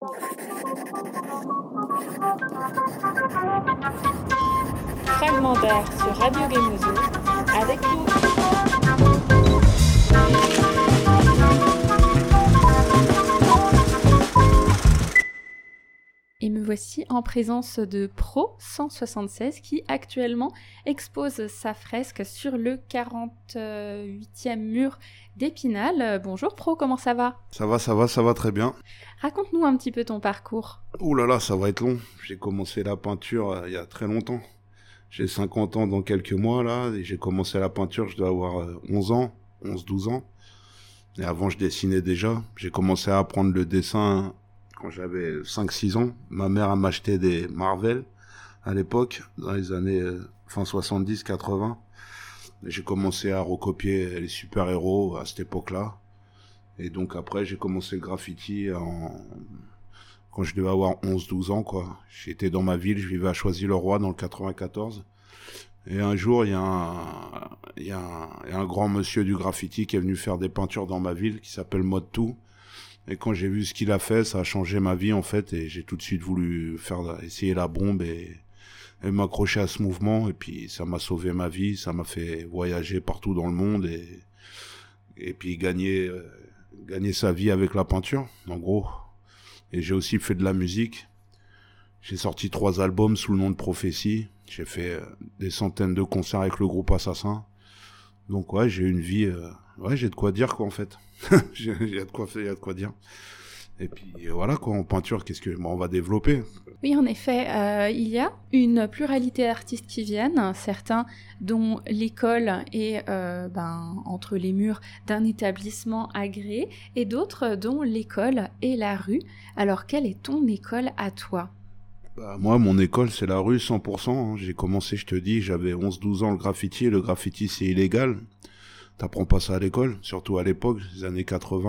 Fragmentaire sur Radio Gemozo avec nous. Et me voici en présence de Pro 176 qui actuellement expose sa fresque sur le 48e mur d'Épinal. Bonjour Pro, comment ça va ? Ça va très bien. Raconte-nous un petit peu ton parcours. Ouh là là, ça va être long. J'ai commencé la peinture il y a très longtemps. J'ai 50 ans dans quelques mois là, et j'ai commencé la peinture, je dois avoir 11-12 ans. Et avant je dessinais déjà. J'ai commencé à apprendre le dessin quand j'avais 5-6 ans. Ma mère a m'acheté des Marvel à l'époque, dans les années fin 70-80. J'ai commencé à recopier les super-héros à cette époque-là. Et donc après, j'ai commencé le graffiti quand je devais avoir 11-12 ans, quoi. J'étais dans ma ville, je vivais à Choisy-le-Roi dans le 94. Et un jour, il y a un grand monsieur du graffiti qui est venu faire des peintures dans ma ville, qui s'appelle Mode2. Et quand j'ai vu ce qu'il a fait, ça a changé ma vie, en fait, et j'ai tout de suite voulu essayer la bombe et m'accrocher à ce mouvement. Et puis, ça m'a sauvé ma vie, ça m'a fait voyager partout dans le monde et puis gagner sa vie avec la peinture, en gros. Et j'ai aussi fait de la musique. J'ai sorti 3 albums sous le nom de Prophétie. J'ai fait des centaines de concerts avec le groupe Assassin. Donc ouais, j'ai une vie... j'ai de quoi dire, quoi, en fait. Il y a de quoi dire. Et puis voilà, quoi, en peinture, on va développer. Oui, en effet, il y a une pluralité d'artistes qui viennent, certains dont l'école est entre les murs d'un établissement agréé, et d'autres dont l'école est la rue. Alors, quelle est ton école à toi ? Moi, mon école, c'est la rue 100%. Hein. J'ai commencé, je te dis, j'avais 11-12 ans le graffiti. Le graffiti, c'est illégal. T'apprends pas ça à l'école, surtout à l'époque, les années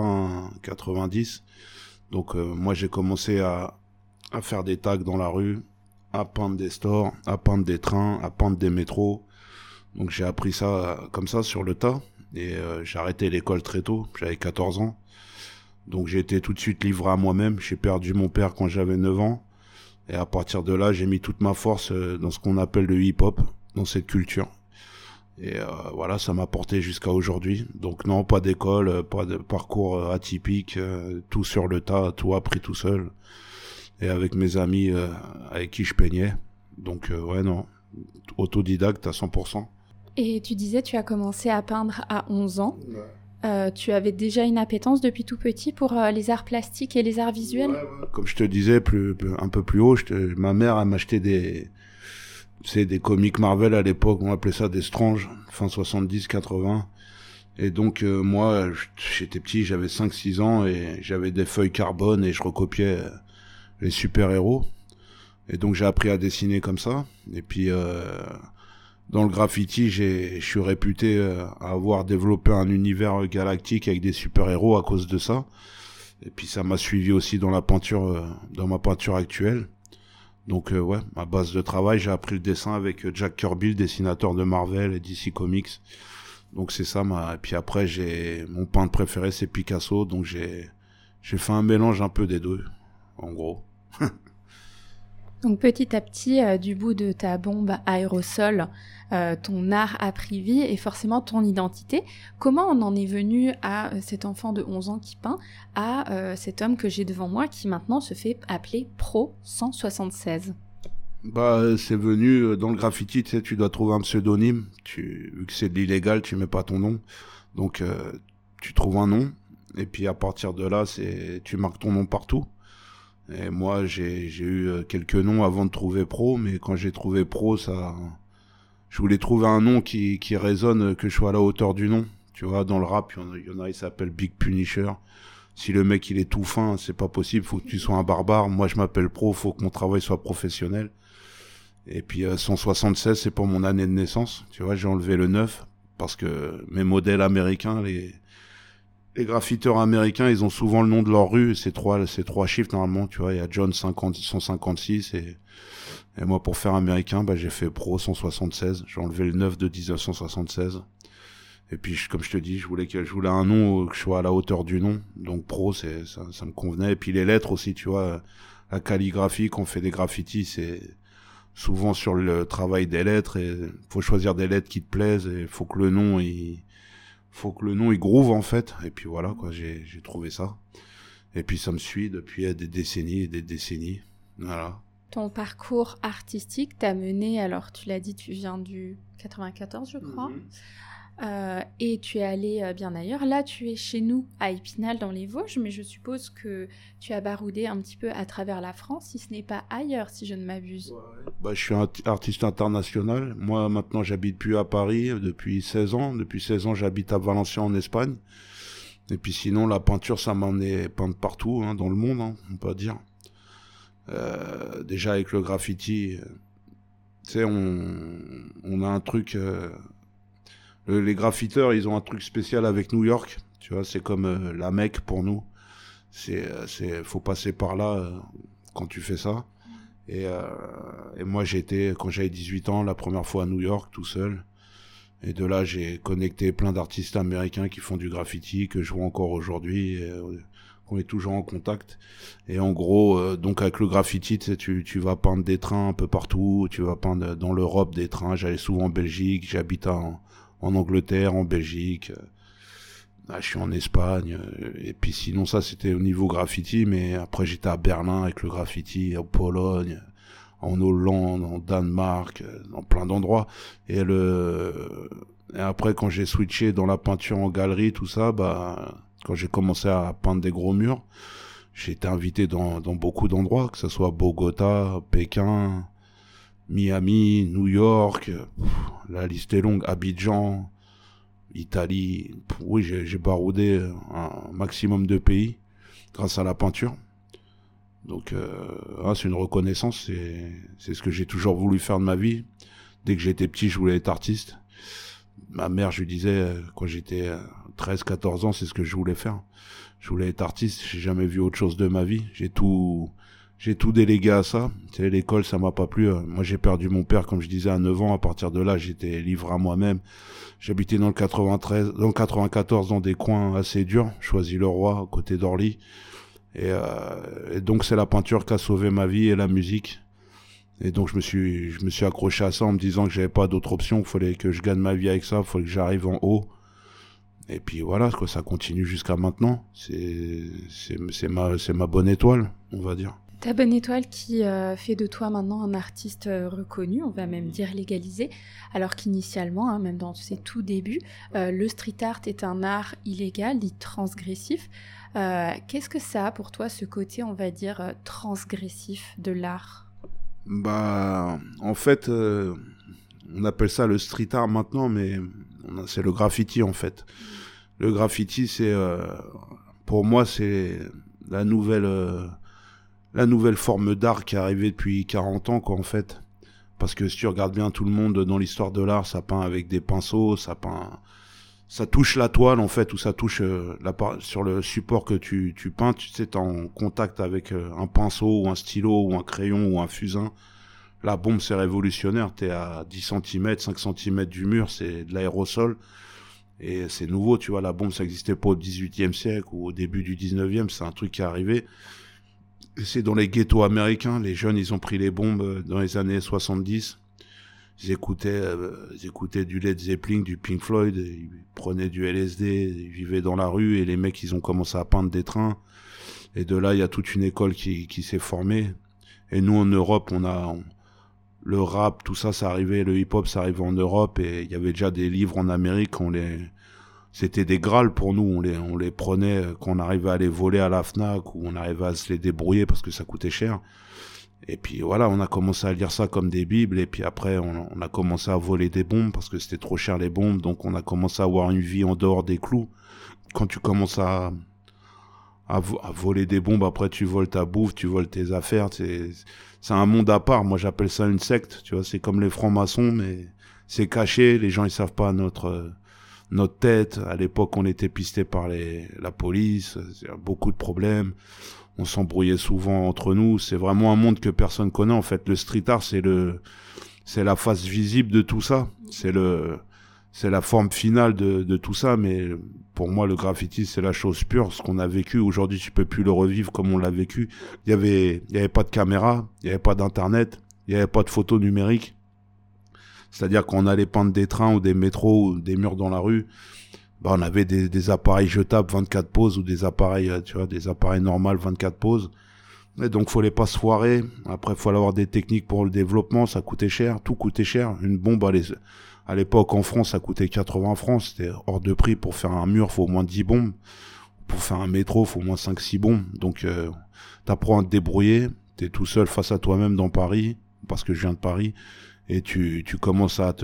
80-90. Donc moi, j'ai commencé à faire des tags dans la rue, à peindre des stores, à peindre des trains, à peindre des métros. Donc j'ai appris ça comme ça sur le tas. Et j'ai arrêté l'école très tôt, j'avais 14 ans. Donc j'ai été tout de suite livré à moi-même. J'ai perdu mon père quand j'avais 9 ans. Et à partir de là, j'ai mis toute ma force dans ce qu'on appelle le hip-hop, dans cette culture. Et voilà, ça m'a porté jusqu'à aujourd'hui. Donc non, pas d'école, pas de parcours atypique, tout sur le tas, tout appris tout seul. Et avec mes amis avec qui je peignais. Donc ouais, non, autodidacte à 100%. Et tu disais, tu as commencé à peindre à 11 ans. Ouais. Tu avais déjà une appétence depuis tout petit pour les arts plastiques et les arts visuels ? Ouais. Comme je te disais un peu plus haut, ma mère elle m'achetait des comics Marvel à l'époque, on appelait ça des Strange, fin 70-80. Et donc moi, j'étais petit, j'avais 5-6 ans et j'avais des feuilles carbone et je recopiais les super-héros. Et donc j'ai appris à dessiner comme ça. Et puis dans le graffiti, je suis réputé à avoir développé un univers galactique avec des super-héros à cause de ça. Et puis ça m'a suivi aussi dans la peinture, dans ma peinture actuelle. Donc ouais, ma base de travail, j'ai appris le dessin avec Jack Kirby, le dessinateur de Marvel et DC Comics. Donc c'est ça et puis après mon peintre préféré c'est Picasso, donc j'ai fait un mélange un peu des deux, en gros. Donc petit à petit, du bout de ta bombe aérosol, ton art a pris vie et forcément ton identité. Comment on en est venu à cet enfant de 11 ans qui peint, à cet homme que j'ai devant moi qui maintenant se fait appeler Pro 176 ? C'est venu dans le graffiti, tu sais, tu dois trouver un pseudonyme. Vu que c'est de l'illégal, tu mets pas ton nom. Donc tu trouves un nom et puis à partir de là, tu marques ton nom partout. Et moi, j'ai eu quelques noms avant de trouver Pro, mais quand j'ai trouvé Pro, je voulais trouver un nom qui résonne, que je sois à la hauteur du nom. Tu vois, dans le rap, il y en a, il s'appelle Big Punisher. Si le mec, il est tout fin, c'est pas possible, faut que tu sois un barbare. Moi, je m'appelle Pro, faut que mon travail soit professionnel. Et puis, 176, c'est pour mon année de naissance. Tu vois, j'ai enlevé le 9, parce que mes modèles américains, les graffiteurs américains, ils ont souvent le nom de leur rue, c'est trois chiffres normalement, tu vois, il y a John 156 et moi pour faire américain, j'ai fait Pro 176, j'ai enlevé le 9 de 1976 Et puis, comme je te dis, je voulais un nom, que je sois à la hauteur du nom. Donc, pro, ça me convenait. Et puis, les lettres aussi, tu vois, la calligraphie, quand on fait des graffitis, c'est souvent sur le travail des lettres. Et faut choisir des lettres qui te plaisent. Et faut que le nom, il groove, en fait. Et puis, voilà, quoi, j'ai trouvé ça. Et puis, ça me suit depuis des décennies et des décennies. Voilà. Ton parcours artistique t'a mené, alors tu l'as dit, tu viens du 94, je crois. Et tu es allé bien ailleurs. Là, tu es chez nous, à Épinal, dans les Vosges, mais je suppose que tu as baroudé un petit peu à travers la France, si ce n'est pas ailleurs, si je ne m'abuse. Ouais. Je suis un artiste international. Moi, maintenant, j'habite plus à Paris depuis 16 ans. Depuis 16 ans, j'habite à Valenciennes, en Espagne. Et puis sinon, la peinture, ça m'a emmené peindre partout, dans le monde, on peut dire. Déjà, avec le graffiti, tu sais, on a un truc... les graffiteurs, ils ont un truc spécial avec New York, tu vois, c'est comme la Mecque pour nous. Faut passer par là quand tu fais ça. Et moi, quand j'avais 18 ans, la première fois à New York, tout seul. Et de là, j'ai connecté plein d'artistes américains qui font du graffiti, que je vois encore aujourd'hui, qu'on est toujours en contact. Et en gros, donc avec le graffiti, tu vas peindre des trains un peu partout, tu vas peindre dans l'Europe des trains. J'allais souvent en Belgique, j'habite en Angleterre, en Belgique, je suis en Espagne, et puis sinon ça c'était au niveau graffiti, mais après j'étais à Berlin avec le graffiti, en Pologne, en Hollande, en Danemark, dans plein d'endroits, et après quand j'ai switché dans la peinture en galerie, tout ça, quand j'ai commencé à peindre des gros murs, j'ai été invité dans beaucoup d'endroits, que ce soit Bogota, Pékin, Miami, New York, la liste est longue, Abidjan, Italie, oui, j'ai baroudé un maximum de pays grâce à la peinture. Donc, c'est une reconnaissance, c'est ce que j'ai toujours voulu faire de ma vie. Dès que j'étais petit, je voulais être artiste. Ma mère, je lui disais, quand j'étais 13-14 ans, c'est ce que je voulais faire. Je voulais être artiste, j'ai jamais vu autre chose de ma vie. J'ai tout délégué à ça. Tu sais, l'école, ça m'a pas plu. Moi, j'ai perdu mon père, comme je disais, à 9 ans. À partir de là, j'étais livré à moi-même. J'habitais dans le 94, dans des coins assez durs. Choisy-le-Roi, à côté d'Orly. Et donc, c'est la peinture qui a sauvé ma vie et la musique. Et donc, je me suis accroché à ça en me disant que j'avais pas d'autre option. Il fallait que je gagne ma vie avec ça. Il fallait que j'arrive en haut. Et puis voilà, quoi, ça continue jusqu'à maintenant. C'est ma bonne étoile, on va dire. Ta bonne étoile qui fait de toi maintenant un artiste reconnu, on va même dire légalisé, alors qu'initialement, même dans ses tout débuts, le street art est un art illégal, dit transgressif. Qu'est-ce que ça a pour toi, ce côté, on va dire, transgressif de l'art ? En fait, on appelle ça le street art maintenant, mais c'est le graffiti en fait. Le graffiti, pour moi, c'est la nouvelle forme d'art qui est arrivée depuis 40 ans, quoi, en fait. Parce que si tu regardes bien tout le monde dans l'histoire de l'art, ça peint avec des pinceaux, ça touche la toile, en fait, ou ça touche sur le support que tu peins, tu sais, t'es en contact avec un pinceau, ou un stylo, ou un crayon, ou un fusain. La bombe, c'est révolutionnaire, t'es à 10 cm, 5 cm du mur, c'est de l'aérosol. Et c'est nouveau, tu vois, la bombe, ça existait pas au 18e siècle, ou au début du 19e, c'est un truc qui est arrivé. C'est dans les ghettos américains, les jeunes, ils ont pris les bombes dans les années 70. Ils écoutaient du Led Zeppelin, du Pink Floyd, ils prenaient du LSD, ils vivaient dans la rue, et les mecs, ils ont commencé à peindre des trains. Et de là, il y a toute une école qui s'est formée. Et nous, en Europe, le rap, tout ça, ça arrivait, le hip-hop, ça arrivait en Europe, et il y avait déjà des livres en Amérique, c'était des grâles pour nous, on les prenait quand on arrivait à les voler à la Fnac, ou on arrivait à se les débrouiller parce que ça coûtait cher. Et puis voilà, on a commencé à lire ça comme des bibles, et puis après on a commencé à voler des bombes parce que c'était trop cher les bombes, donc on a commencé à avoir une vie en dehors des clous. Quand tu commences à voler des bombes, après tu voles ta bouffe, tu voles tes affaires, c'est un monde à part. Moi j'appelle ça une secte, tu vois, c'est comme les francs-maçons, mais c'est caché, les gens ils savent pas notre tête. À l'époque on était pisté par la police, beaucoup de problèmes, on s'embrouillait souvent entre nous, c'est vraiment un monde que personne connaît en fait. Le street art c'est la face visible de tout ça, c'est c'est la forme finale de tout ça, mais pour moi, le graffiti, c'est la chose pure. Ce qu'on a vécu, aujourd'hui, tu peux plus le revivre comme on l'a vécu. Il y avait pas de caméra, il y avait pas d'internet, il y avait pas de photos numériques. C'est-à-dire qu'on allait peindre des trains ou des métros ou des murs dans la rue, bah, on avait des appareils jetables 24 poses ou des appareils, tu vois, des appareils normaux 24 poses. Et donc, fallait pas se foirer. Après, il fallait avoir des techniques pour le développement. Ça coûtait cher. Tout coûtait cher. Une bombe, à l'époque, en France, ça coûtait 80 francs. C'était hors de prix. Pour faire un mur, faut au moins 10 bombes. Pour faire un métro, faut au moins 5-6 bombes. Donc, t'apprends à te débrouiller. T'es tout seul face à toi-même dans Paris. Parce que je viens de Paris. Et tu commences à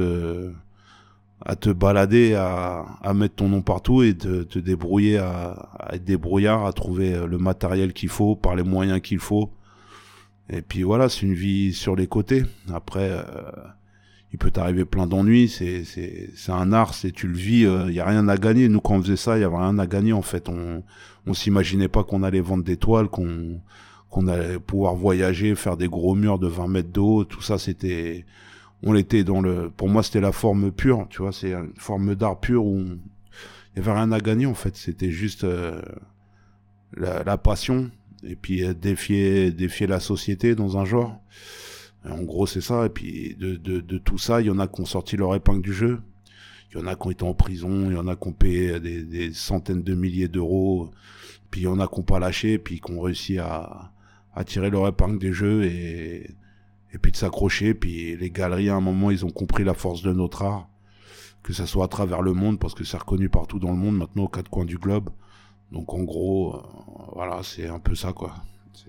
te balader, à mettre ton nom partout et te débrouiller à être débrouillard, à trouver le matériel qu'il faut, par les moyens qu'il faut. Et puis voilà, c'est une vie sur les côtés. Après, il peut t'arriver plein d'ennuis, c'est un art, tu le vis, y a rien à gagner. Nous, quand on faisait ça, y avait rien à gagner, en fait. On s'imaginait pas qu'on allait vendre des toiles, qu'on allait pouvoir voyager, faire des gros murs de 20 mètres de haut, tout ça, on était pour moi, c'était la forme pure, tu vois, c'est une forme d'art pur où il y avait rien à gagner, en fait. C'était juste la passion, et puis défier la société dans un genre. Et en gros, c'est ça. Et puis de tout ça, il y en a qui ont sorti leur épingle du jeu. Il y en a qui ont été en prison, il y en a qui ont payé des centaines de milliers d'euros. Puis il y en a qui n'ont pas lâché, puis qui ont réussi à tirer leur épingle des jeux et puis de s'accrocher. Puis les galeries, à un moment, ils ont compris la force de notre art, que ça soit à travers le monde, parce que c'est reconnu partout dans le monde, maintenant, aux quatre coins du globe. Donc en gros, voilà, c'est un peu ça, quoi.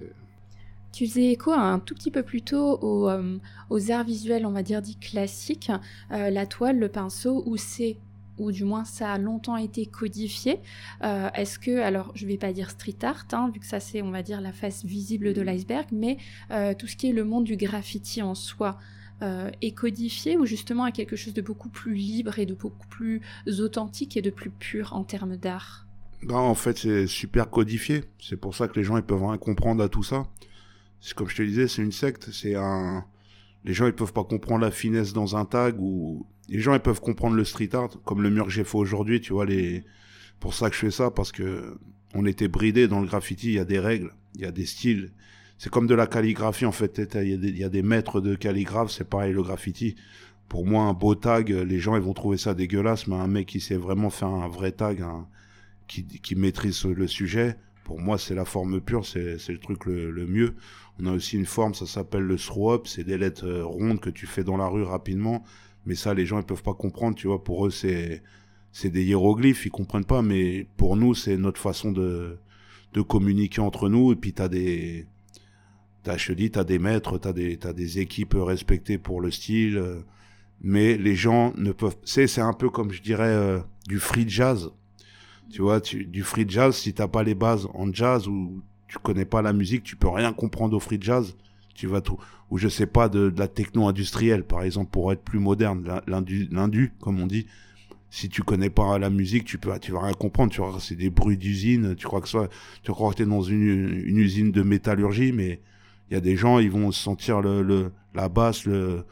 Tu faisais écho un tout petit peu plus tôt aux arts visuels, on va dire, dits classiques, la toile, le pinceau, ou du moins ça a longtemps été codifié. Est-ce que, alors je vais pas dire street art, vu que ça c'est, on va dire, la face visible de l'iceberg, mais tout ce qui est le monde du graffiti en soi est codifié, ou justement à quelque chose de beaucoup plus libre et de beaucoup plus authentique et de plus pur en termes d'art? Ben, en fait, c'est super codifié. C'est pour ça que les gens, ils peuvent rien comprendre à tout ça. C'est comme je te disais, c'est une secte. Les gens, ils peuvent pas comprendre la finesse dans un tag, ou les gens, ils peuvent comprendre le street art, comme le mur que j'ai fait aujourd'hui, tu vois, pour ça que je fais ça, parce que on était bridés dans le graffiti. Il y a des règles, il y a des styles. C'est comme de la calligraphie, en fait. Il y a des maîtres de calligraphe, c'est pareil, le graffiti. Pour moi, un beau tag, les gens, ils vont trouver ça dégueulasse, mais un mec qui sait vraiment faire un vrai tag, qui maîtrise le sujet, pour moi, c'est la forme pure, c'est le truc le mieux. On a aussi une forme, ça s'appelle le throw-up, c'est des lettres rondes que tu fais dans la rue rapidement, mais ça, les gens, ils peuvent pas comprendre, tu vois, pour eux, c'est des hiéroglyphes, ils comprennent pas, mais pour nous, c'est notre façon de communiquer entre nous, et puis je te dis, t'as des maîtres, t'as des équipes respectées pour le style, mais les gens ne peuvent, c'est un peu comme, je dirais, du free jazz. Tu vois, du free jazz, si t'as pas les bases en jazz ou tu connais pas la musique, tu peux rien comprendre au free jazz. Tu vas tout, ou je sais pas, de la techno industrielle, par exemple, pour être plus moderne, l'indu, comme on dit. Si tu connais pas la musique, tu vas rien comprendre. Tu vois, c'est des bruits d'usine. Tu crois que t'es dans une usine de métallurgie, mais il y a des gens, ils vont sentir la basse, le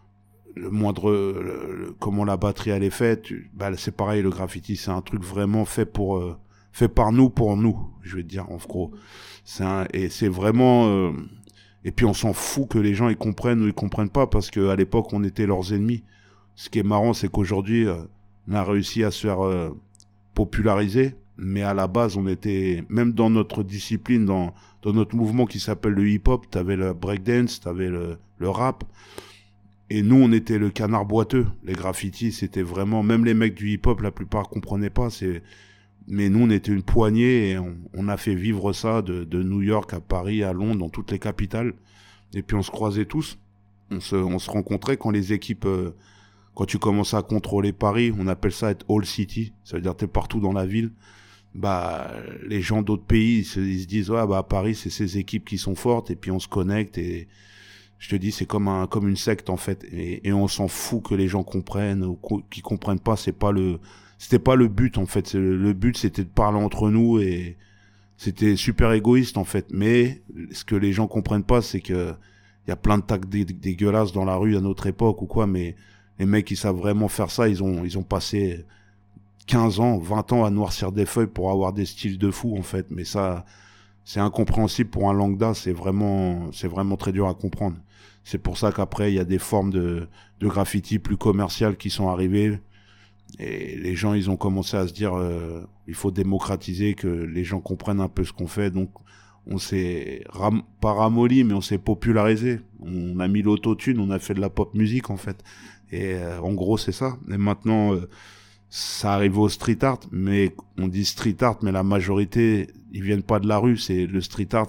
moindre, comment la batterie elle est faite, c'est pareil, le graffiti, c'est un truc vraiment fait fait par nous pour nous, je vais te dire, en gros. Et c'est vraiment, et puis on s'en fout que les gens ils comprennent ou ils comprennent pas, parce que à l'époque on était leurs ennemis. Ce qui est marrant, c'est qu'aujourd'hui, on a réussi à se faire populariser, mais à la base, on était, même dans notre discipline, dans notre mouvement qui s'appelle le hip-hop, t'avais le breakdance, t'avais le rap. Et nous, on était le canard boiteux. Les graffitis, c'était vraiment... Même les mecs du hip-hop, la plupart comprenaient pas. Mais nous, on était une poignée et on a fait vivre ça de New York à Paris, à Londres, dans toutes les capitales. Et puis on se croisait tous. On se rencontrait quand les équipes... quand tu commences à contrôler Paris, on appelle ça être all city. Ça veut dire t'es partout dans la ville. Les gens d'autres pays, ils se disent, ouais, à Paris, c'est ces équipes qui sont fortes. Et puis on se connecte et... Je te dis, c'est comme une secte, en fait. Et on s'en fout que les gens comprennent ou qu'ils comprennent pas. C'était pas le but, en fait. Le but, c'était de parler entre nous et c'était super égoïste, en fait. Mais ce que les gens comprennent pas, c'est que il y a plein de tags dégueulasses dans la rue à notre époque ou quoi, mais Les mecs qui savent vraiment faire ça, ils ont passé 15 ans, 20 ans à noircir des feuilles pour avoir des styles de fou, en fait. Mais ça, c'est incompréhensible pour un lambda, c'est vraiment très dur à comprendre. C'est pour ça qu'après, il y a des formes de graffiti plus commerciales qui sont arrivées. Et les gens, ils ont commencé à se dire, il faut démocratiser, que les gens comprennent un peu ce qu'on fait. Donc, on s'est pas ramolli, mais on s'est popularisé. On a mis l'autotune, on a fait de la pop musique, en fait. Et en gros, c'est ça. Et maintenant, ça arrive au street art, mais on dit street art, mais la majorité, ils viennent pas de la rue. C'est le street art,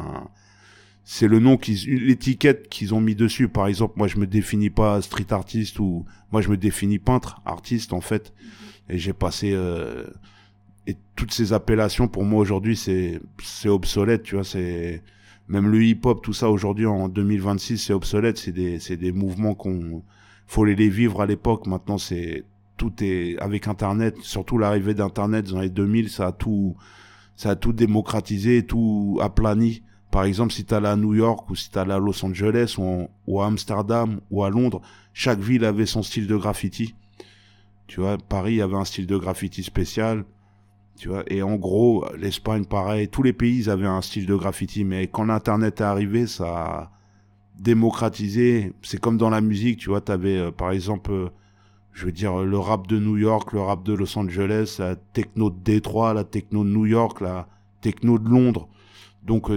c'est le nom l'étiquette qu'ils ont mis dessus. Par exemple, moi, je me définis pas street artiste, ou moi, je me définis peintre, artiste, en fait. Et j'ai passé et toutes ces appellations, pour moi, aujourd'hui, c'est obsolète, tu vois. C'est même le hip-hop, tout ça, aujourd'hui, en 2026, c'est obsolète. C'est des mouvements faut les vivre à l'époque. Maintenant, tout est avec Internet, surtout l'arrivée d'Internet dans les 2000, ça a tout démocratisé, tout aplani. Par exemple, si t'allais à New York, ou si t'allais à Los Angeles, ou à Amsterdam, ou à Londres, chaque ville avait son style de graffiti. Tu vois, Paris avait un style de graffiti spécial. Tu vois, et en gros, l'Espagne, pareil, tous les pays, ils avaient un style de graffiti. Mais quand l'Internet est arrivé, ça a démocratisé. C'est comme dans la musique, tu vois, t'avais, par exemple, je veux dire, le rap de New York, le rap de Los Angeles, la techno de Détroit, la techno de New York, la techno de Londres. Donc,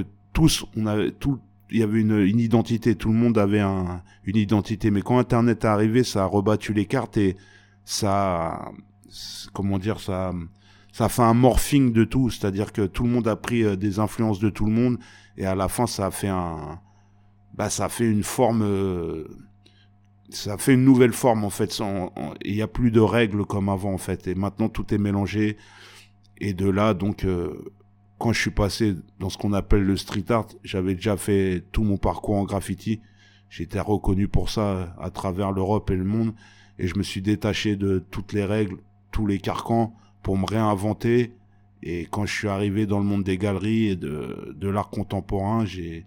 il y avait une identité, tout le monde avait une identité. Mais quand Internet est arrivé, ça a rebattu les cartes, et ça, comment dire, ça a fait un morphing de tout. C'est-à-dire que tout le monde a pris des influences de tout le monde, et à la fin, ça a fait une forme, ça a fait une nouvelle forme, en fait. Il y a plus de règles comme avant, en fait. Et maintenant, tout est mélangé. Et de là, donc, quand je suis passé dans ce qu'on appelle le street art, j'avais déjà fait tout mon parcours en graffiti. J'étais reconnu pour ça à travers l'Europe et le monde. Et je me suis détaché de toutes les règles, tous les carcans, pour me réinventer. Et quand je suis arrivé dans le monde des galeries et de l'art contemporain, j'ai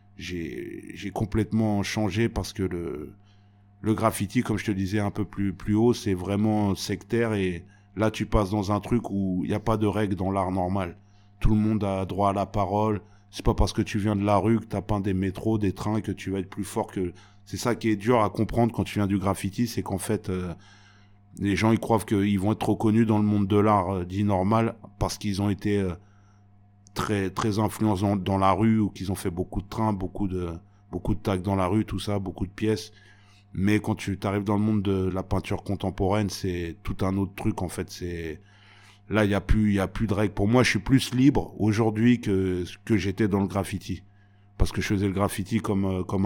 complètement changé, parce que le graffiti, comme je te disais un peu plus haut, c'est vraiment sectaire. Et là, tu passes dans un truc où il n'y a pas de règles dans l'art normal. Tout le monde a droit à la parole. C'est pas parce que tu viens de la rue, que t'as peint des métros, des trains, que tu vas être plus fort que... C'est ça qui est dur à comprendre quand tu viens du graffiti, c'est qu'en fait, les gens, ils croient qu'ils vont être reconnus dans le monde de l'art dit normal, parce qu'ils ont été très, très influents dans la rue, ou qu'ils ont fait beaucoup de trains, beaucoup de tags dans la rue, tout ça, beaucoup de pièces. Mais quand tu t'arrives dans le monde de la peinture contemporaine, c'est tout un autre truc, en fait. Là, il y a plus de règles. Pour moi, je suis plus libre aujourd'hui que j'étais dans le graffiti. Parce que je faisais le graffiti comme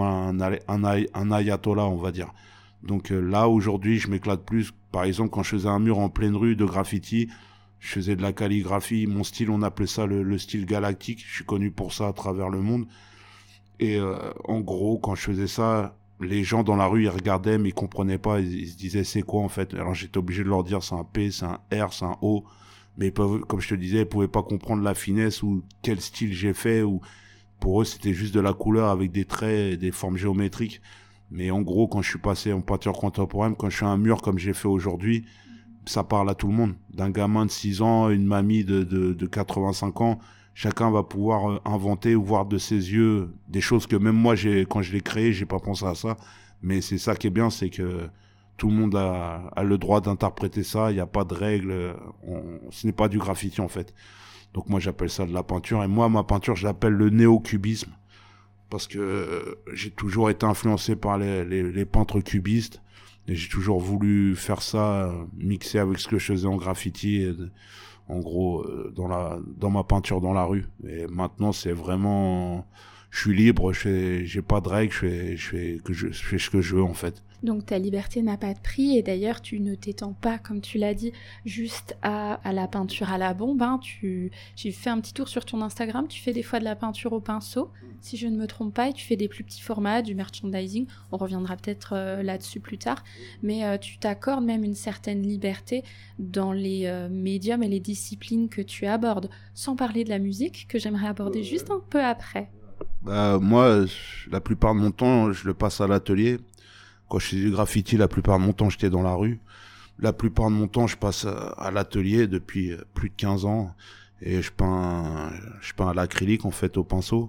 un ayatollah, on va dire. Donc là, aujourd'hui, je m'éclate plus. Par exemple, quand je faisais un mur en pleine rue de graffiti, je faisais de la calligraphie. Mon style, on appelait ça le style galactique. Je suis connu pour ça à travers le monde. Et en gros, quand je faisais ça, les gens dans la rue, ils regardaient, mais ils comprenaient pas. Ils se disaient, c'est quoi, en fait? Alors j'étais obligé de leur dire, c'est un P, c'est un R, c'est un O. Mais comme je te disais, ils pouvaient pas comprendre la finesse ou quel style j'ai fait. Ou pour eux, c'était juste de la couleur avec des traits et des formes géométriques. Mais en gros, quand je suis passé en peinture contemporaine, quand je fais un mur comme j'ai fait aujourd'hui, ça parle à tout le monde. D'un gamin de 6 ans, une mamie de 85 ans, chacun va pouvoir inventer ou voir de ses yeux des choses que même moi, quand je l'ai créé, j'ai pas pensé à ça. Mais c'est ça qui est bien, c'est que tout le monde a le droit d'interpréter ça. Il n'y a pas de règles. Ce n'est pas du graffiti, en fait. Donc moi, j'appelle ça de la peinture. Et moi, ma peinture, je l'appelle le néo-cubisme. Parce que j'ai toujours été influencé par les peintres cubistes. Et j'ai toujours voulu faire ça, mixer avec ce que je faisais en graffiti. Et en gros, dans ma peinture dans la rue. Et maintenant, c'est vraiment... Je suis libre, j'ai pas de règles, je fais ce que je veux, en fait. Donc ta liberté n'a pas de prix, et d'ailleurs tu ne t'étends pas, comme tu l'as dit, juste à la peinture à la bombe. Hein. J'ai fait un petit tour sur ton Instagram, tu fais des fois de la peinture au pinceau, si je ne me trompe pas, et tu fais des plus petits formats, du merchandising. On reviendra peut-être là-dessus plus tard, mais tu t'accordes même une certaine liberté dans les médiums et les disciplines que tu abordes, sans parler de la musique, que j'aimerais aborder juste un peu après. Moi, la plupart de mon temps, je le passe à l'atelier. Quand je faisais du graffiti, la plupart de mon temps, j'étais dans la rue. La plupart de mon temps, je passe à l'atelier depuis plus de 15 ans. Et je peins à l'acrylique, en fait, au pinceau.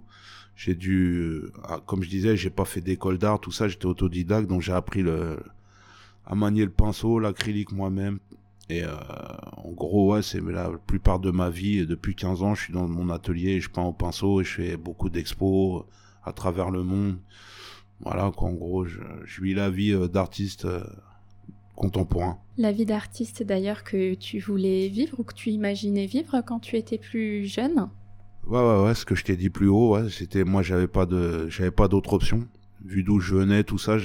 Comme je disais, j'ai pas fait d'école d'art, tout ça, j'étais autodidacte, donc j'ai appris à manier le pinceau, l'acrylique moi-même. Et en gros, ouais, c'est la plupart de ma vie, depuis 15 ans, je suis dans mon atelier, je peins au pinceau et je fais beaucoup d'expos à travers le monde. Voilà, qu'en gros, je vis la vie d'artiste contemporain. La vie d'artiste d'ailleurs que tu voulais vivre ou que tu imaginais vivre quand tu étais plus jeune? Ouais, ce que je t'ai dit plus haut, ouais, c'était moi j'avais pas d'autre option. Vu d'où je venais, tout ça,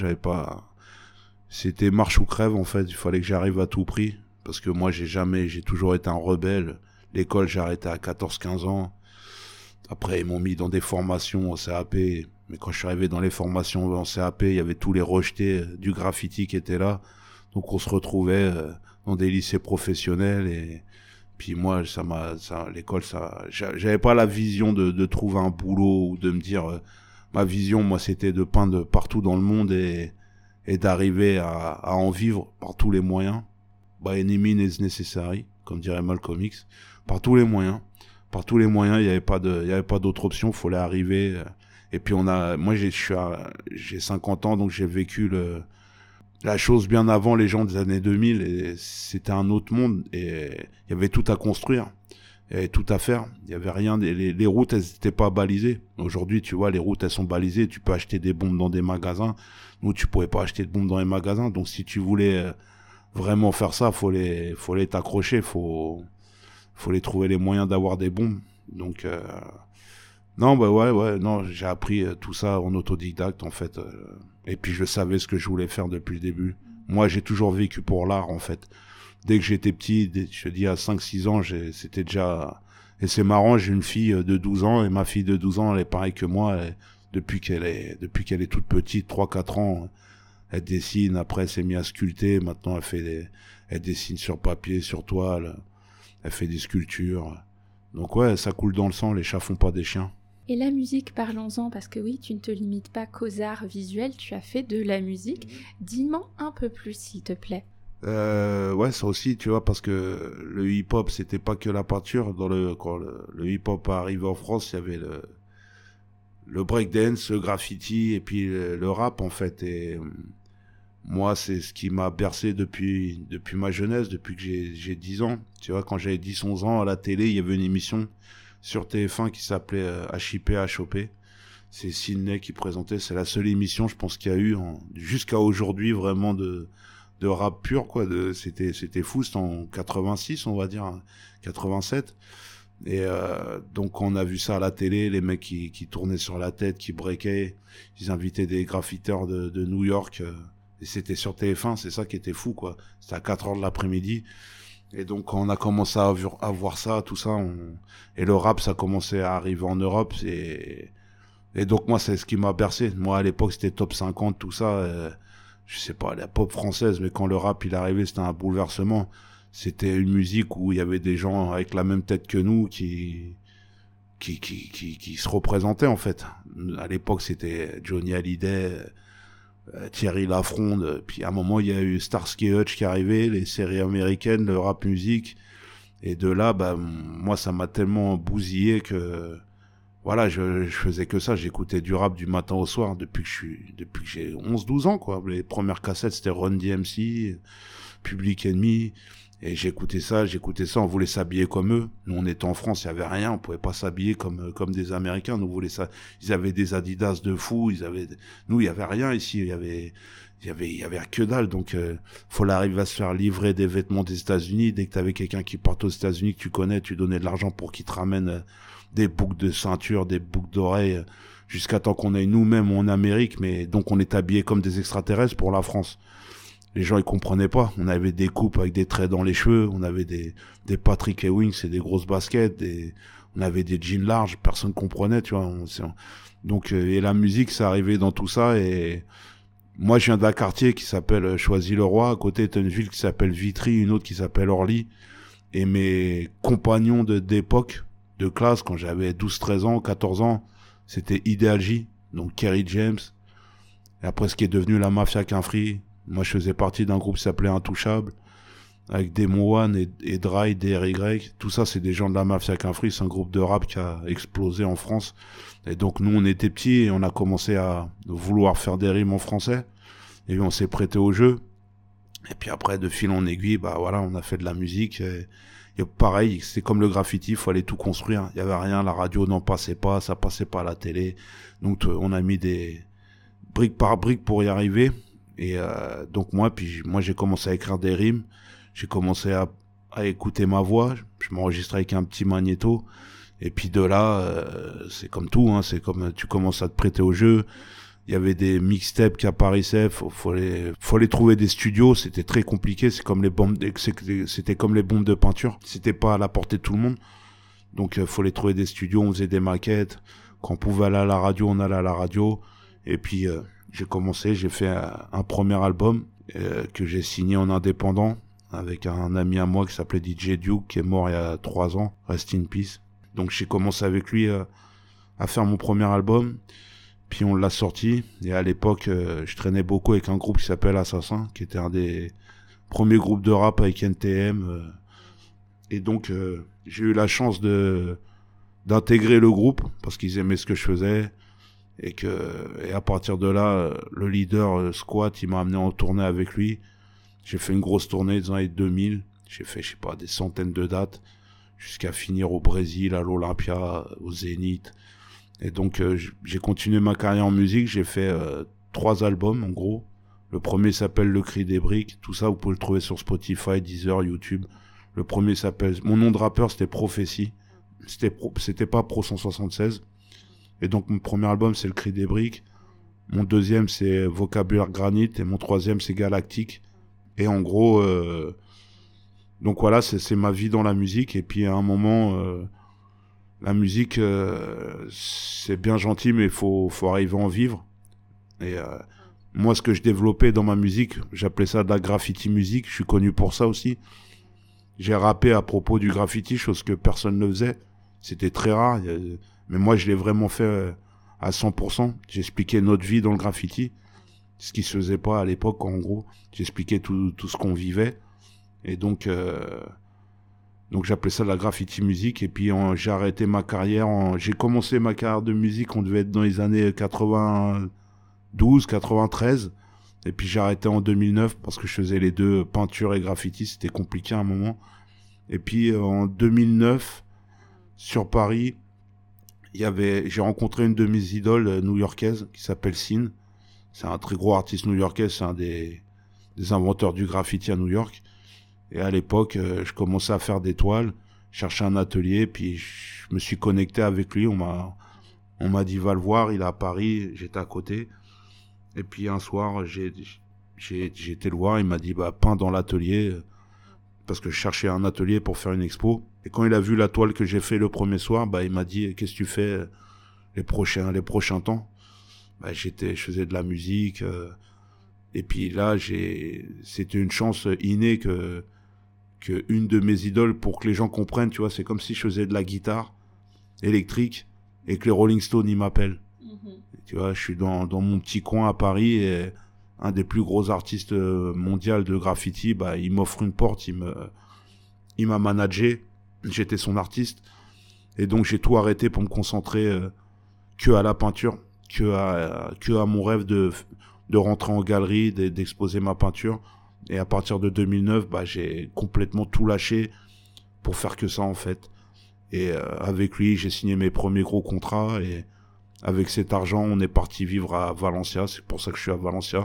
c'était marche ou crève en fait, il fallait que j'arrive à tout prix. Parce que moi j'ai toujours été un rebelle. L'école j'ai arrêté à 14-15 ans. Après ils m'ont mis dans des formations en CAP. Mais quand je suis arrivé dans les formations en CAP, il y avait tous les rejetés du graffiti qui étaient là. Donc on se retrouvait dans des lycées professionnels et puis moi l'école j'avais pas la vision de trouver un boulot ou de me dire ma vision moi c'était de peindre partout dans le monde et d'arriver à en vivre par tous les moyens. By any means is necessary, comme dirait Malcolm X. Par tous les moyens, il y avait pas d'autre option, fallait arriver. Et puis moi j'ai 50 ans donc j'ai vécu la chose bien avant les gens des années 2000 et c'était un autre monde et il y avait tout à construire, il y avait tout à faire, il y avait rien, les routes elles étaient pas balisées. Aujourd'hui tu vois les routes elles sont balisées, tu peux acheter des bombes dans des magasins. Nous tu pouvais pas acheter de bombes dans les magasins, donc si tu voulais vraiment faire ça, faut les t'accrocher, faut les trouver les moyens d'avoir des bombes. Donc non non, j'ai appris tout ça en autodidacte en fait. Et puis je savais ce que je voulais faire depuis le début. Moi, j'ai toujours vécu pour l'art en fait. Dès que j'étais petit, je dis à 5-6 ans, c'était déjà et c'est marrant, j'ai une fille de 12 ans et ma fille de 12 ans, elle est pareille que moi depuis qu'elle est toute petite, 3-4 ans. Elle dessine, après elle s'est mise à sculpter, maintenant elle dessine sur papier, sur toile, elle fait des sculptures. Donc ouais, ça coule dans le sang, les chats font pas des chiens. Et la musique, parlons-en, parce que oui, tu ne te limites pas qu'aux arts visuels, tu as fait de la musique. Dis-moi un peu plus, s'il te plaît. Ouais, ça aussi, tu vois, parce que le hip-hop, c'était pas que la peinture. Quand le hip-hop est arrivé en France, il y avait le breakdance, le graffiti, et puis le rap, en fait. Et moi, c'est ce qui m'a bercé depuis ma jeunesse, depuis que j'ai 10 ans. Tu vois, quand j'avais 10-11 ans, à la télé, il y avait une émission sur TF1 qui s'appelait HIP HOP. C'est Sydney qui présentait, c'est la seule émission, je pense, qu'il y a eu jusqu'à aujourd'hui vraiment de rap pur, quoi. C'était fou, c'était en 86, on va dire, 87. Et donc on a vu ça à la télé, les mecs qui tournaient sur la tête, qui breakaient, ils invitaient des graffiteurs de New York, et c'était sur TF1, c'est ça qui était fou, quoi. C'était à 4h de l'après-midi. Et donc quand on a commencé à voir ça, tout ça, et le rap, ça commençait à arriver en Europe, et donc moi, c'est ce qui m'a bercé. Moi, à l'époque, c'était top 50, tout ça, je sais pas, la pop française, mais quand le rap, il est arrivé, c'était un bouleversement. C'était une musique où il y avait des gens avec la même tête que nous qui se représentaient, en fait. À l'époque, c'était Johnny Hallyday, Thierry Lafronde, puis à un moment il y a eu Starsky et Hutch qui arrivait, les séries américaines, le rap musique, et de là moi ça m'a tellement bousillé que voilà, je faisais que ça, j'écoutais du rap du matin au soir depuis que j'ai 11-12 ans, quoi. Les premières cassettes c'était Run DMC, Public Enemy, et j'écoutais ça, on voulait s'habiller comme eux. Nous, on était en France, il y avait rien, on pouvait pas s'habiller comme des Américains. Nous, voulait ça, ils avaient des Adidas de fou, nous, il y avait rien ici, il y avait que dalle. Donc, faut arriver à se faire livrer des vêtements des États-Unis. Dès que t'avais quelqu'un qui part aux États-Unis que tu connais, tu donnais de l'argent pour qu'il te ramène des boucles de ceinture, des boucles d'oreilles, jusqu'à temps qu'on aille nous-mêmes en Amérique. Mais donc, on est habillés comme des extraterrestres pour la France. Les gens ils comprenaient pas. On avait des coupes avec des traits dans les cheveux, on avait des Patrick Ewing, c'est des grosses baskets, on avait des jeans larges, personne comprenait, tu vois. Donc et la musique, ça arrivait dans tout ça. Et moi, je viens d'un quartier qui s'appelle Choisy-le-Roi. À côté, t'as une ville qui s'appelle Vitry, une autre qui s'appelle Orly. Et mes compagnons d'époque, de classe, quand j'avais 12-13 ans, 14 ans, c'était Ideal J, donc Kerry James. Et après, ce qui est devenu la Mafia Quinfri, moi, je faisais partie d'un groupe qui s'appelait Intouchable, avec Demo One et Dry, DRY. Tout ça, c'est des gens de la Mafia Quinfri. C'est un groupe de rap qui a explosé en France. Et donc, nous, on était petits et on a commencé à vouloir faire des rimes en français. Et on s'est prêté au jeu. Et puis après, de fil en aiguille, bah voilà, on a fait de la musique. Et pareil, c'est comme le graffiti, il fallait tout construire. Il y avait rien, la radio n'en passait pas, ça passait pas à la télé. Donc, on a mis des brique par brique pour y arriver. Et donc moi j'ai commencé à écrire des rimes. J'ai commencé à écouter ma voix. Je m'enregistrais avec un petit magnéto. Et puis de là, c'est comme tout, hein, c'est comme tu commences à te prêter au jeu. Il y avait des mixtapes qui apparaissaient. Faut aller trouver des studios. C'était très compliqué. C'était comme les bombes de peinture. C'était pas à la portée de tout le monde. Donc faut aller trouver des studios. On faisait des maquettes. Quand on pouvait aller à la radio, on allait à la radio. Et puis j'ai fait un premier album que j'ai signé en indépendant avec un ami à moi qui s'appelait DJ Duke, qui est mort il y a 3 ans, rest in peace. Donc j'ai commencé avec lui à faire mon premier album, puis on l'a sorti. Et à l'époque, je traînais beaucoup avec un groupe qui s'appelle Assassin, qui était un des premiers groupes de rap avec NTM. Et donc j'ai eu la chance d'intégrer le groupe parce qu'ils aimaient ce que je faisais. Et à partir de là, le leader Squat, il m'a amené en tournée avec lui. J'ai fait une grosse tournée dans les années 2000. J'ai fait, je sais pas, des centaines de dates jusqu'à finir au Brésil, à l'Olympia, au Zénith. Et donc, j'ai continué ma carrière en musique. J'ai fait 3 albums, en gros. Le premier s'appelle Le Cri des Briques. Tout ça, vous pouvez le trouver sur Spotify, Deezer, YouTube. Le premier s'appelle... Mon nom de rappeur, c'était Prophétie. C'était pas Pro 176. Et donc, mon premier album, c'est Le Cri des Briques. Mon deuxième, c'est Vocabulaire Granit. Et mon troisième, c'est Galactique. Et en gros, donc voilà, c'est ma vie dans la musique. Et puis, à un moment, la musique, c'est bien gentil, mais faut arriver à en vivre. Et moi, ce que je développais dans ma musique, j'appelais ça de la graffiti musique. Je suis connu pour ça aussi. J'ai rappé à propos du graffiti, chose que personne ne faisait. C'était très rare. Mais moi, je l'ai vraiment fait à 100%. J'expliquais notre vie dans le graffiti. Ce qui se faisait pas à l'époque, en gros. J'expliquais tout ce qu'on vivait. Et donc j'appelais ça de la graffiti musique. Et puis, j'ai arrêté ma carrière. J'ai commencé ma carrière de musique, on devait être dans les années 92, 93. Et puis, j'ai arrêté en 2009 parce que je faisais les deux, peinture et graffiti. C'était compliqué à un moment. Et puis, en 2009, sur Paris... j'ai rencontré une de mes idoles new-yorkaises qui s'appelle Sin. C'est un très gros artiste new-yorkais, c'est un des inventeurs du graffiti à New York. Et à l'époque, je commençais à faire des toiles, chercher un atelier, puis je me suis connecté avec lui. On m'a dit va le voir, il est à Paris, j'étais à côté. Et puis un soir, j'ai été le voir, il m'a dit bah peins dans l'atelier parce que je cherchais un atelier pour faire une expo. Et quand il a vu la toile que j'ai fait le premier soir, bah il m'a dit qu'est-ce que tu fais les prochains temps? Bah je faisais de la musique et puis là c'était une chance innée que une de mes idoles, pour que les gens comprennent, tu vois, c'est comme si je faisais de la guitare électrique et que les Rolling Stones ils m'appellent. Tu vois, je suis dans mon petit coin à Paris et un des plus gros artistes mondiaux de graffiti, bah il m'offre une porte, il m'a managé. J'étais son artiste. Et donc, j'ai tout arrêté pour me concentrer que à la peinture, que à mon rêve de rentrer en galerie, d'exposer ma peinture. Et à partir de 2009, bah, j'ai complètement tout lâché pour faire que ça, en fait. Et avec lui, j'ai signé mes premiers gros contrats. Et avec cet argent, on est parti vivre à Valencia. C'est pour ça que je suis à Valencia.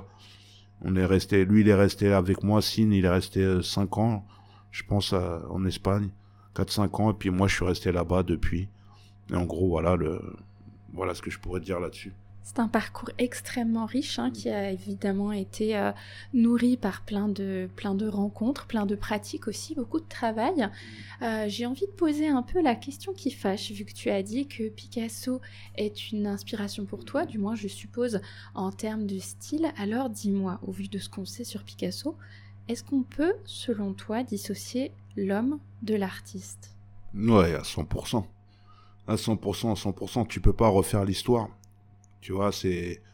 Lui, il est resté avec moi. Sin, il est resté 5 ans, je pense, en Espagne. 4-5 ans, et puis moi je suis resté là-bas depuis. Et en gros, voilà ce que je pourrais dire là-dessus. C'est un parcours extrêmement riche qui a évidemment été nourri par plein de rencontres, plein de pratiques aussi, beaucoup de travail. J'ai envie de poser un peu la question qui fâche, vu que tu as dit que Picasso est une inspiration pour toi, du moins je suppose en termes de style. Alors dis-moi, au vu de ce qu'on sait sur Picasso, est-ce qu'on peut, selon toi, dissocier l'homme de l'artiste? Ouais, à 100%. À 100%, tu peux pas refaire l'histoire. Tu vois, c'est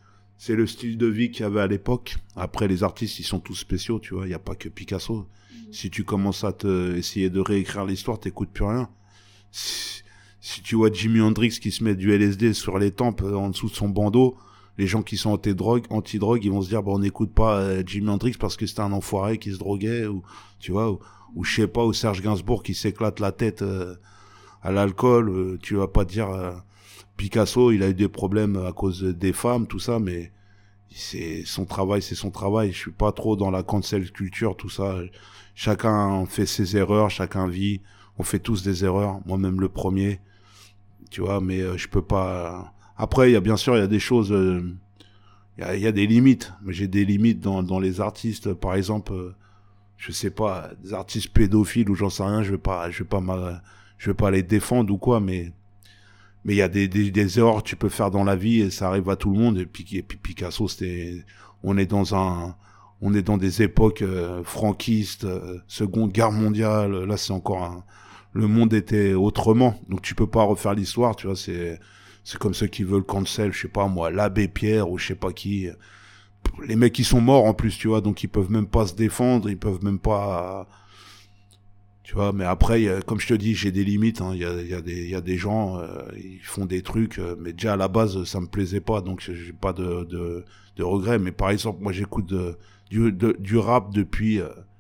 c'est le style de vie qu'il y avait à l'époque. Après, les artistes, ils sont tous spéciaux, tu vois. Il y a pas que Picasso. Si tu commences à essayer de réécrire l'histoire, t'écoutes plus rien. Si tu vois Jimi Hendrix qui se met du LSD sur les tempes en dessous de son bandeau, les gens qui sont anti-drogue, ils vont se dire, on n'écoute pas Jimi Hendrix parce que c'était un enfoiré qui se droguait, ou, tu vois, ou je sais pas, ou Serge Gainsbourg qui s'éclate la tête à l'alcool, tu vas pas dire Picasso, il a eu des problèmes à cause des femmes, tout ça, mais c'est son travail. Je suis pas trop dans la cancel culture, tout ça. Chacun fait ses erreurs, chacun vit, on fait tous des erreurs, moi-même le premier, tu vois, mais je peux pas. Après, il y a des choses, il y a des limites, mais j'ai des limites dans les artistes, par exemple, je sais pas, des artistes pédophiles ou j'en sais rien, je vais pas les défendre ou quoi, mais il y a des erreurs que tu peux faire dans la vie et ça arrive à tout le monde. Et puis Picasso, on est dans des époques franquistes, Seconde Guerre mondiale. Là, c'est encore le monde était autrement. Donc tu peux pas refaire l'histoire, tu vois. C'est comme ceux qui veulent cancel, je sais pas moi, l'abbé Pierre ou je sais pas qui. Les mecs qui sont morts en plus, tu vois. Donc ils peuvent même pas se défendre, ils peuvent même pas. Tu vois, mais après, comme je te dis, j'ai des limites. Il y a des gens, ils font des trucs, mais déjà à la base, ça me plaisait pas, donc j'ai pas de regrets. Mais par exemple, moi, j'écoute du rap depuis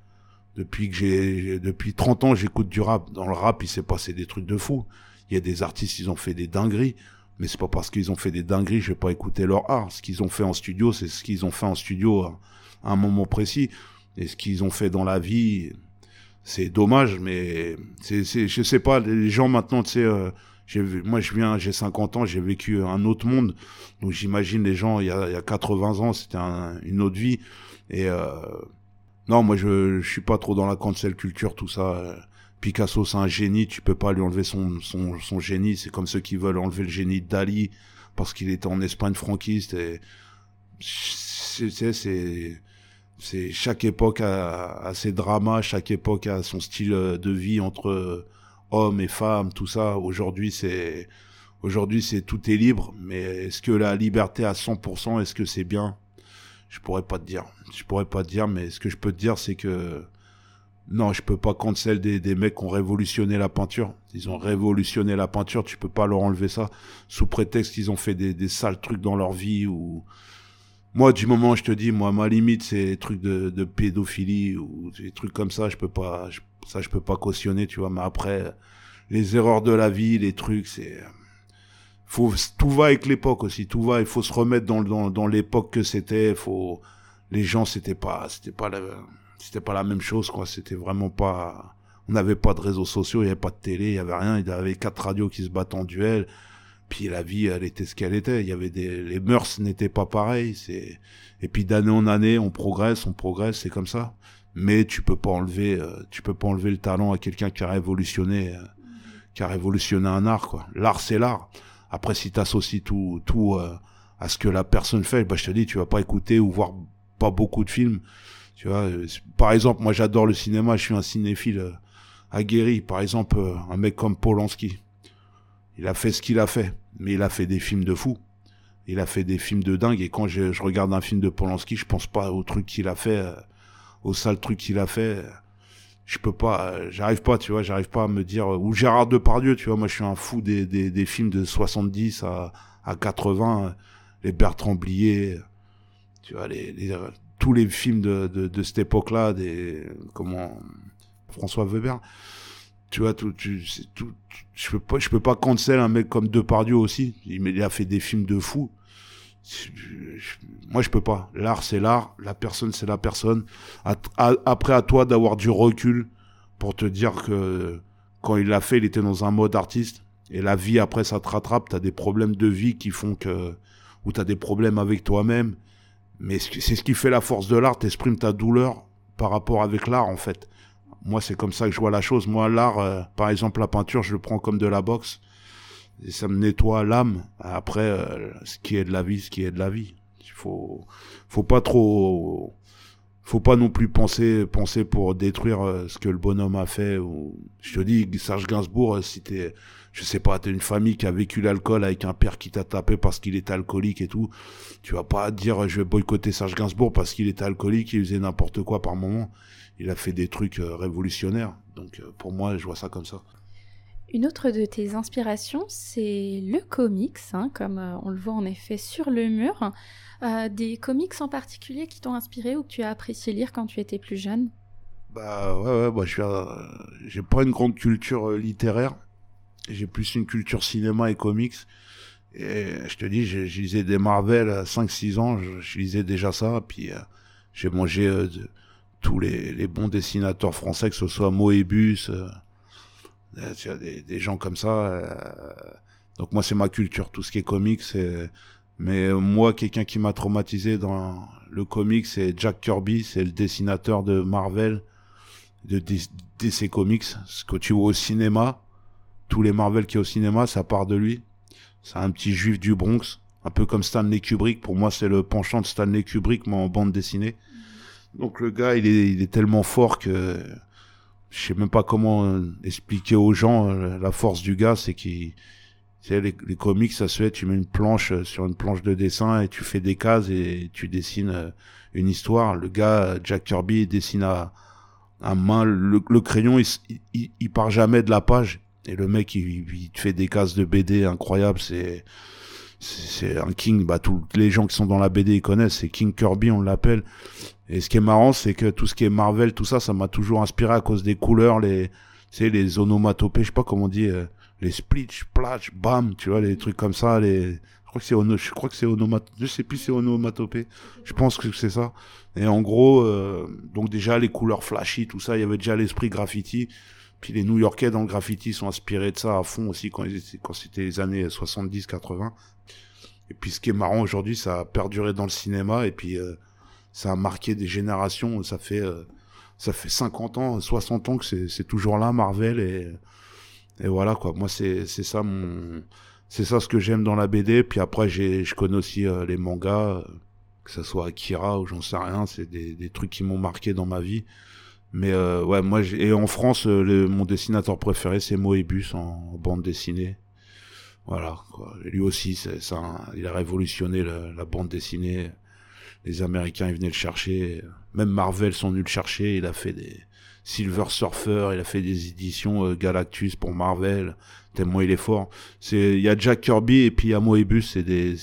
30 ans, j'écoute du rap. Dans le rap, il s'est passé des trucs de fou. Il y a des artistes, ils ont fait des dingueries, mais c'est pas parce qu'ils ont fait des dingueries, je vais pas écouter leur art. Ce qu'ils ont fait en studio, c'est ce qu'ils ont fait en studio à un moment précis, et ce qu'ils ont fait dans la vie. C'est dommage, mais je sais pas, les gens maintenant, tu sais, j'ai 50 ans, j'ai vécu un autre monde, donc j'imagine les gens, il y a 80 ans, c'était une autre vie, et non, moi je suis pas trop dans la cancel culture, tout ça. Picasso, c'est un génie, tu peux pas lui enlever son génie, c'est comme ceux qui veulent enlever le génie de Dali, parce qu'il était en Espagne franquiste, et c'est chaque époque a ses dramas, chaque époque a son style de vie entre hommes et femmes, tout ça. Aujourd'hui c'est tout est libre, mais est-ce que la liberté à 100%, est-ce que c'est bien? Je pourrais pas te dire, mais ce que je peux te dire, c'est que non, je peux pas cancel des mecs qui ont révolutionné la peinture. Ils ont révolutionné la peinture, tu peux pas leur enlever ça sous prétexte qu'ils ont fait des sales trucs dans leur vie ou. Moi, du moment où je te dis, ma limite, c'est les trucs de pédophilie ou des trucs comme ça, je peux pas cautionner, tu vois. Mais après, les erreurs de la vie, les trucs, tout va avec l'époque aussi, il faut se remettre dans l'époque que c'était, les gens, c'était pas la même chose, quoi. C'était vraiment pas, on n'avait pas de réseaux sociaux, il y avait pas de télé, il y avait rien, il y avait 4 radios qui se battent en duel. Puis la vie, elle était ce qu'elle était. Il y avait les mœurs n'étaient pas pareilles. Et puis d'année en année, on progresse, c'est comme ça. Mais tu peux pas enlever le talent à quelqu'un qui a révolutionné un art, quoi. L'art, c'est l'art. Après, si t'associes tout à ce que la personne fait, je te dis, tu vas pas écouter ou voir pas beaucoup de films. Tu vois, par exemple, moi, j'adore le cinéma, je suis un cinéphile aguerri. Par exemple, un mec comme Polanski. Il a fait ce qu'il a fait, mais il a fait des films de fou. Il a fait des films de dingue, et quand je regarde un film de Polanski, je pense pas au truc qu'il a fait, au sale truc qu'il a fait. Je peux pas, j'arrive pas à me dire, ou Gérard Depardieu, tu vois, moi je suis un fou des films de 70 à 80, les Bertrand Blier, tu vois, tous les films de cette époque-là, François Weber. Tu vois, je peux pas cancel un mec comme Depardieu aussi. Il a fait des films de fou. Moi, je peux pas. L'art, c'est l'art. La personne, c'est la personne. Après, à toi d'avoir du recul pour te dire que quand il l'a fait, il était dans un mode artiste. Et la vie, après, ça te rattrape. T'as des problèmes de vie qui font ou t'as des problèmes avec toi-même. Mais c'est ce qui fait la force de l'art. T'exprimes ta douleur par rapport avec l'art, en fait. Moi, c'est comme ça que je vois la chose. Moi, l'art, par exemple, la peinture, je le prends comme de la boxe. Et ça me nettoie l'âme. Après, ce qui est de la vie, ce qui est de la vie. Faut pas non plus penser pour détruire ce que le bonhomme a fait. Je te dis, Serge Gainsbourg, je sais pas, t'es une famille qui a vécu l'alcool avec un père qui t'a tapé parce qu'il était alcoolique et tout. Tu vas pas dire, je vais boycotter Serge Gainsbourg parce qu'il était alcoolique, il faisait n'importe quoi par moment. Il a fait des trucs révolutionnaires. Donc, pour moi, je vois ça comme ça. Une autre de tes inspirations, c'est le comics, hein, comme on le voit en effet sur le mur. Des comics en particulier qui t'ont inspiré ou que tu as apprécié lire quand tu étais plus jeune? Bah ouais, bah j'ai pas une grande culture littéraire. J'ai plus une culture cinéma et comics. Et je te dis, je lisais des Marvel à 5-6 ans, je lisais déjà ça. Puis j'ai mangé tous les bons dessinateurs français, que ce soit Moebius, tu vois, des gens comme ça. Donc moi, c'est ma culture, tout ce qui est comics. Mais moi, quelqu'un qui m'a traumatisé dans le comics, c'est Jack Kirby, c'est le dessinateur de Marvel, de DC Comics. Ce que tu vois au cinéma, tous les Marvel qui est au cinéma, ça part de lui. C'est un petit juif du Bronx, un peu comme Stanley Kubrick. Pour moi, c'est le penchant de Stanley Kubrick, mais en bande dessinée. Donc le gars, il est tellement fort que je sais même pas comment expliquer aux gens la force du gars. C'est qu'il, tu sais, les comics, ça se fait, tu mets une planche sur une planche de dessin et tu fais des cases et tu dessines une histoire. Le gars, Jack Kirby, il dessine à main. Le crayon, il part jamais de la page. Et le mec, il te fait des cases de BD incroyables. C'est un king. Bah, tous les gens qui sont dans la BD, ils connaissent. C'est King Kirby, on l'appelle. Et ce qui est marrant, c'est que tout ce qui est Marvel, tout ça, ça m'a toujours inspiré à cause des couleurs, tu sais, les onomatopées, je sais pas comment on dit, les splitch, splash, bam, tu vois, les trucs comme ça, je crois que c'est je sais plus si c'est onomatopée. Je pense que c'est ça. Et en gros, donc déjà, les couleurs flashy, tout ça, il y avait déjà l'esprit graffiti. Puis les New-Yorkais dans le graffiti sont inspirés de ça à fond aussi quand c'était les années 70-80. Et puis ce qui est marrant aujourd'hui, ça a perduré dans le cinéma et puis ça a marqué des générations. Ça fait 50 ans, 60 ans que c'est toujours là, Marvel. Et voilà quoi. Moi c'est ça ce que j'aime dans la BD. Puis après je connais aussi les mangas, que ça soit Akira ou j'en sais rien. C'est des trucs qui m'ont marqué dans ma vie. Mais ouais, moi et en France, mon dessinateur préféré c'est Moebius en bande dessinée. Voilà, quoi. Et lui aussi, il a révolutionné la bande dessinée. Les Américains, ils venaient le chercher. Même Marvel sont venus le chercher. Il a fait des Silver Surfer, il a fait des éditions Galactus pour Marvel. Tellement il est fort. Il y a Jack Kirby et puis il y a Moebius.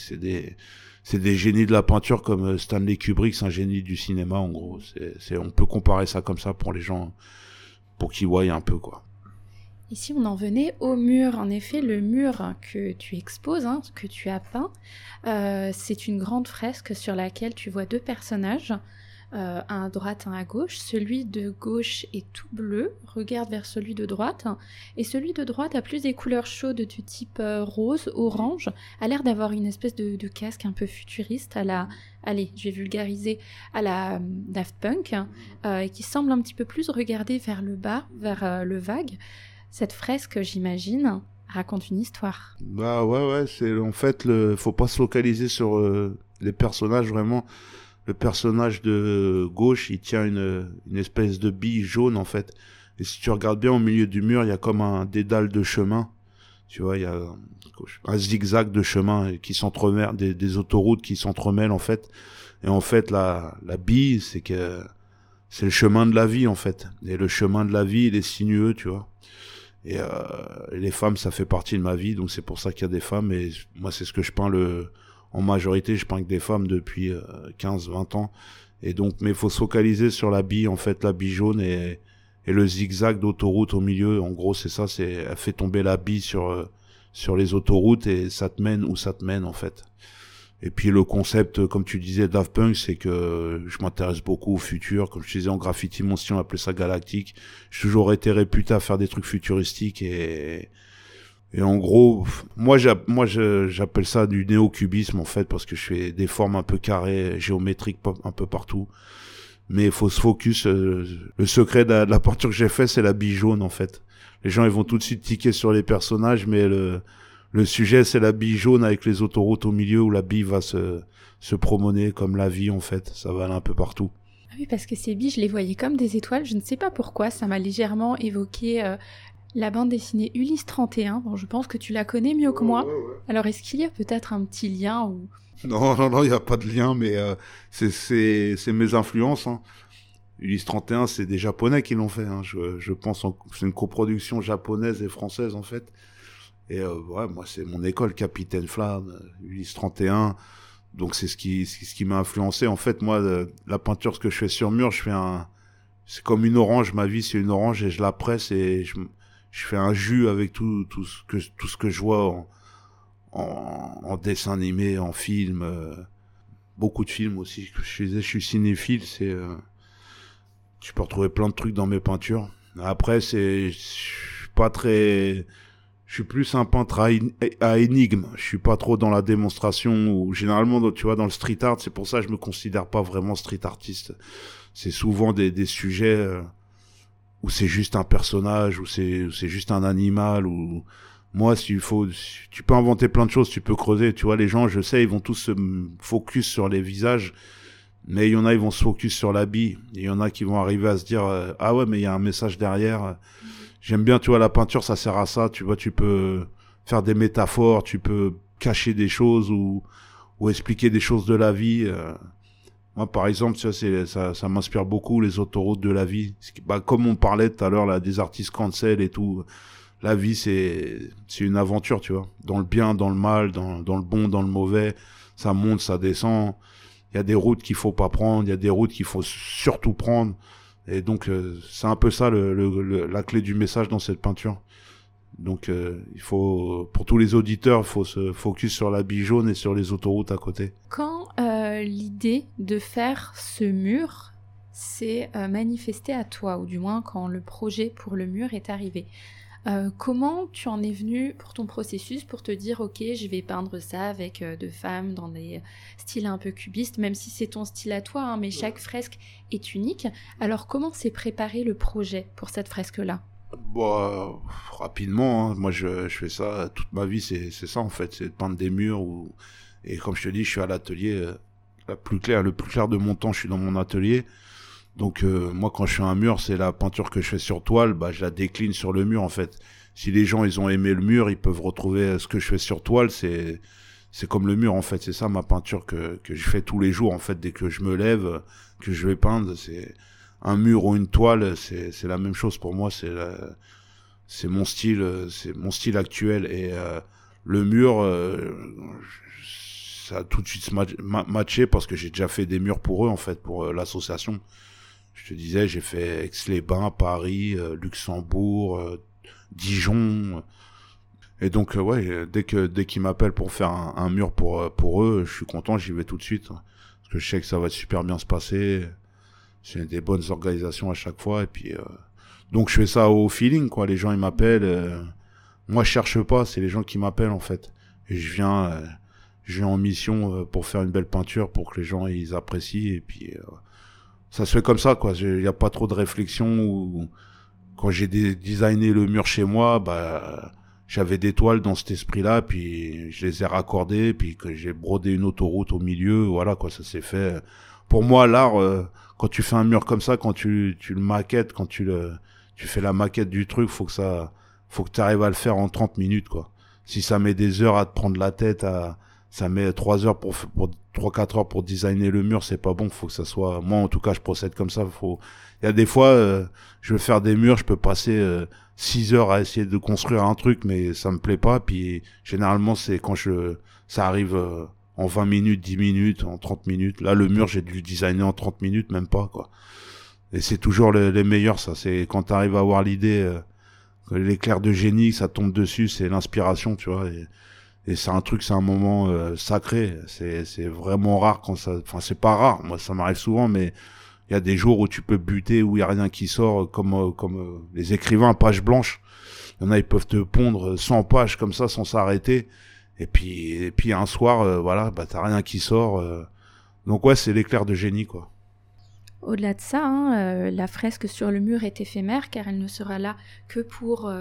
C'est des génies de la peinture comme Stanley Kubrick, c'est un génie du cinéma en gros. On peut comparer ça comme ça pour les gens, pour qu'ils voient un peu quoi. Ici, on en venait au mur. En effet, le mur que tu exposes, hein, que tu as peint, c'est une grande fresque sur laquelle tu vois deux personnages, un à droite, un à gauche. Celui de gauche est tout bleu, regarde vers celui de droite, et celui de droite a plus des couleurs chaudes du type rose, orange, a l'air d'avoir une espèce de casque un peu futuriste à la... Allez, je vais vulgariser, à la Daft Punk, et qui semble un petit peu plus regarder vers le bas, vers le vague. Cette fresque, j'imagine, raconte une histoire. Bah ouais, en fait, faut pas se focaliser sur les personnages vraiment. Le personnage de gauche, il tient une espèce de bille jaune en fait. Et si tu regardes bien au milieu du mur, il y a comme un dédale de chemin. Tu vois, il y a un zigzag de chemin qui s'entremêlent, des autoroutes qui s'entremêlent en fait. Et en fait, la bille, c'est le chemin de la vie en fait. Et le chemin de la vie, il est sinueux, tu vois. Et les femmes, ça fait partie de ma vie, donc c'est pour ça qu'il y a des femmes. Et moi, c'est ce que je peins en majorité, je peins que des femmes depuis 15-20 ans. Et donc, mais il faut se focaliser sur la bille, en fait, la bille jaune et le zigzag d'autoroute au milieu. En gros, c'est ça, elle fait tomber la bille sur les autoroutes et ça te mène où ça te mène, en fait. Et puis le concept, comme tu disais, Daft Punk, c'est que je m'intéresse beaucoup au futur. Comme je disais, en graffiti, mon style, on appelait ça galactique. J'ai toujours été réputé à faire des trucs futuristiques et en gros, moi j'appelle ça du néo-cubisme en fait, parce que je fais des formes un peu carrées, géométriques un peu partout. Mais il faut se focus. Le secret de la peinture que j'ai fait, c'est la bille jaune en fait. Les gens ils vont tout de suite tiquer sur les personnages, mais le sujet, c'est la bille jaune avec les autoroutes au milieu où la bille va se promener comme la vie, en fait. Ça va aller un peu partout. Ah oui, parce que ces billes, je les voyais comme des étoiles. Je ne sais pas pourquoi. Ça m'a légèrement évoqué La bande dessinée Ulysse 31, bon, je pense que tu la connais mieux que moi. Ouais. Alors, est-ce qu'il y a peut-être un petit lien ou... Non, il n'y a pas de lien, mais c'est mes influences. Hein. Ulysse 31, c'est des Japonais qui l'ont fait. Hein. Je pense c'est une coproduction japonaise et française, en fait. Et ouais, moi, c'est mon école, Capitaine Flamme, Ulysse 31. Donc, c'est ce qui m'a influencé. En fait, moi, la peinture, ce que je fais sur mur, c'est comme une orange. Ma vie, c'est une orange et je la presse et je fais un jus avec tout ce que je vois en dessin animé, en film. Beaucoup de films aussi. Je suis cinéphile, tu peux retrouver plein de trucs dans mes peintures. Après, je suis pas très... Je suis plus un peintre à énigme. Je suis pas trop dans la démonstration ou généralement, tu vois, dans le street art. C'est pour ça que je me considère pas vraiment street artiste. C'est souvent des sujets où c'est juste un personnage, où c'est juste un animal, ou moi, tu peux inventer plein de choses, tu peux creuser. Tu vois, les gens, je sais, ils vont tous se focus sur les visages, mais il y en a, ils vont se focus sur l'habit. Il y en a qui vont arriver à se dire, ah ouais, mais il y a un message derrière. J'aime bien, tu vois, la peinture, ça sert à ça. Tu vois, tu peux faire des métaphores, tu peux cacher des choses ou expliquer des choses de la vie. Moi, par exemple, tu vois, ça m'inspire beaucoup, les autoroutes de la vie. Bah, comme on parlait tout à l'heure, là, des artistes cancel et tout. La vie, c'est une aventure, tu vois. Dans le bien, dans le mal, dans le bon, dans le mauvais. Ça monte, ça descend. Il y a des routes qu'il faut pas prendre. Il y a des routes qu'il faut surtout prendre. Et donc, c'est un peu ça la clé du message dans cette peinture. Donc, il faut, pour tous les auditeurs, il faut se focus sur l'habit jaune et sur les autoroutes à côté. Quand l'idée de faire ce mur s'est manifestée à toi, ou du moins quand le projet pour le mur est arrivé, comment tu en es venu pour ton processus, pour te dire ok, je vais peindre ça avec deux femmes dans des styles un peu cubistes, même si c'est ton style à toi, hein, mais chaque fresque est unique. Alors comment s'est préparé le projet pour cette fresque-là? Bon, rapidement, hein. Moi je fais ça toute ma vie, c'est ça en fait, c'est de peindre des murs et comme je te dis, je suis à l'atelier le plus clair de mon temps, je suis dans mon atelier. Donc moi quand je fais un mur, c'est la peinture que je fais sur toile, bah je la décline sur le mur en fait. Si les gens ils ont aimé le mur, ils peuvent retrouver ce que je fais sur toile, c'est comme le mur en fait, c'est ça ma peinture que je fais tous les jours en fait, dès que je me lève, que je vais peindre, c'est un mur ou une toile, c'est la même chose pour moi, c'est mon style actuel et le mur ça a tout de suite matché parce que j'ai déjà fait des murs pour eux en fait, pour l'association. Je te disais, j'ai fait Aix-les-Bains, Paris, Luxembourg, Dijon. Et donc, ouais, dès qu'ils m'appellent pour faire un mur pour eux, je suis content, j'y vais tout de suite. Parce que je sais que ça va super bien se passer. C'est des bonnes organisations à chaque fois. Et puis, donc je fais ça au feeling, quoi. Les gens, ils m'appellent. Moi, je cherche pas, c'est les gens qui m'appellent, en fait. Et je viens en mission pour faire une belle peinture, pour que les gens, ils apprécient. Et puis... ça se fait comme ça, quoi. Il y a pas trop de réflexion. Ou quand j'ai designé le mur chez moi, bah j'avais des toiles dans cet esprit-là, puis je les ai raccordées, puis que j'ai brodé une autoroute au milieu. Voilà, quoi, ça s'est fait. Pour moi, l'art, quand tu fais un mur comme ça, quand tu le maquettes, quand tu fais la maquette du truc, faut que tu arrives à le faire en 30 minutes, quoi. Si ça met des heures à te prendre la tête, ça met 3 heures pour 3-4 heures pour designer le mur, c'est pas bon, faut que ça soit, moi en tout cas je procède comme ça, il y a des fois, je veux faire des murs, je peux passer 6 heures à essayer de construire un truc, mais ça me plaît pas, puis généralement c'est quand ça arrive en 20 minutes, 10 minutes, en 30 minutes, là le mur j'ai dû le designer en 30 minutes, même pas, quoi. Et c'est toujours les meilleurs, ça, c'est quand t'arrives à avoir l'idée, l'éclair de génie, ça tombe dessus, c'est l'inspiration, tu vois, et c'est un moment sacré. C'est vraiment rare quand ça... Enfin, c'est pas rare, moi ça m'arrive souvent, mais il y a des jours où tu peux buter, où il y a rien qui sort, comme les écrivains à page blanche. Il y en a, ils peuvent te pondre 100 pages comme ça, sans s'arrêter. Et puis un soir, voilà, bah t'as rien qui sort. Donc ouais, c'est l'éclair de génie, quoi. Au-delà de ça, hein, la fresque sur le mur est éphémère, car elle ne sera là que pour